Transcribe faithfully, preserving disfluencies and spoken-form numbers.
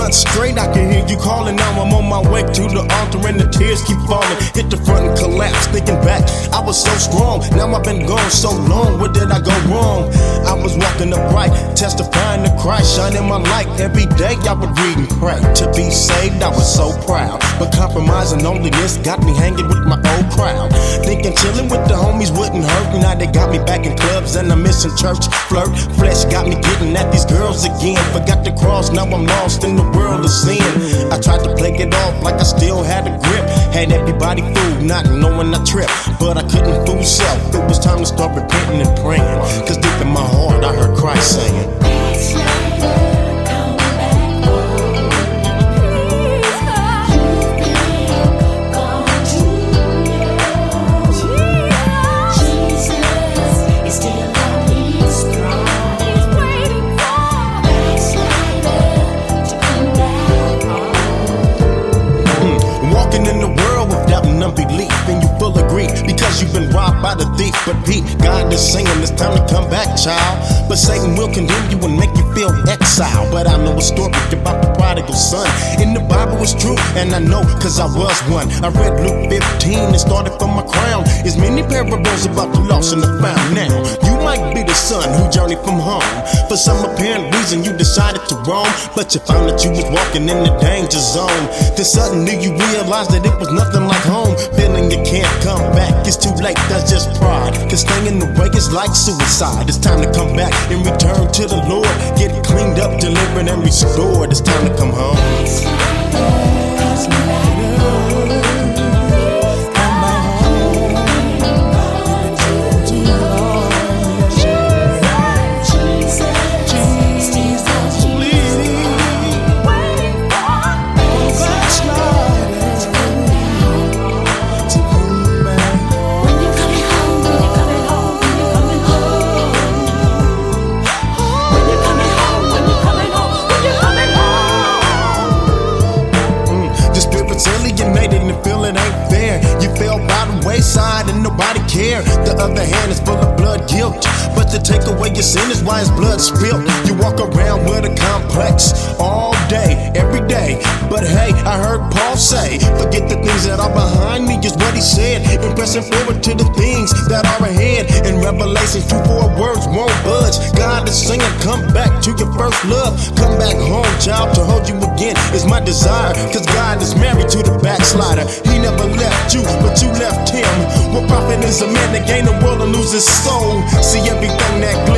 months straight, I can hear you calling. Now I'm on my way to the altar and the tears keep falling. Hit the front and collapse, thinking back, I was so strong. Now I've been gone so long, where did I go wrong? I was walking upright, testifying to Christ, shining my light. Every day I would read and pray. To be saved, I was so proud. But compromising loneliness got me hanging with my old crowd. Thinking chilling with the homies wouldn't hurt. Now they got me back in clubs and I'm missing church. Flirt, flesh got me getting at these girls again. Forgot the cross, now I'm lost in the world of sin. I tried to play it off like I still had a grip. Had everybody fooled, not knowing I tripped. But I couldn't fool self. It was time to start repenting and praying. Cause deep in my heart I heard Christ saying, in the world without an unbelief, and you full of grief because you've been robbed by the thief. But Pete, God is singing, it's time to come back, child. But Satan will condemn you and make you feel exiled. But I know a story about the prodigal son. In the Bible it's true, and I know cause I was one. I read Luke fifteen and started from my crown. There's many parables about the lost and the found. Now, you might be the son who journeyed from home. For some apparent reason you decided to roam, but you found that you was walking in the danger zone. Then suddenly you realized that it was nothing like home. Feeling you can't come back, it's too late, that's just pride. Cause staying in the way is like suicide. It's time to come back and return to the Lord. Get cleaned up, delivered and restored. It's time to come home. Side and nobody care. The other hand is full of blood guilt, but to take away your sin is why his blood spilt. You walk around with a complex all day, every day. But hey, I heard Paul say, forget the things that are behind me, is what he said. And pressing forward to the things that are ahead. In Revelation, two four words won't budge. God is saying, come back to your first love. Come back home, child, to hold you again is my desire. Cause God is married to the backslider. He never left you, but you left him. What profit is a man that gain the world and lose his soul? See everything that glitters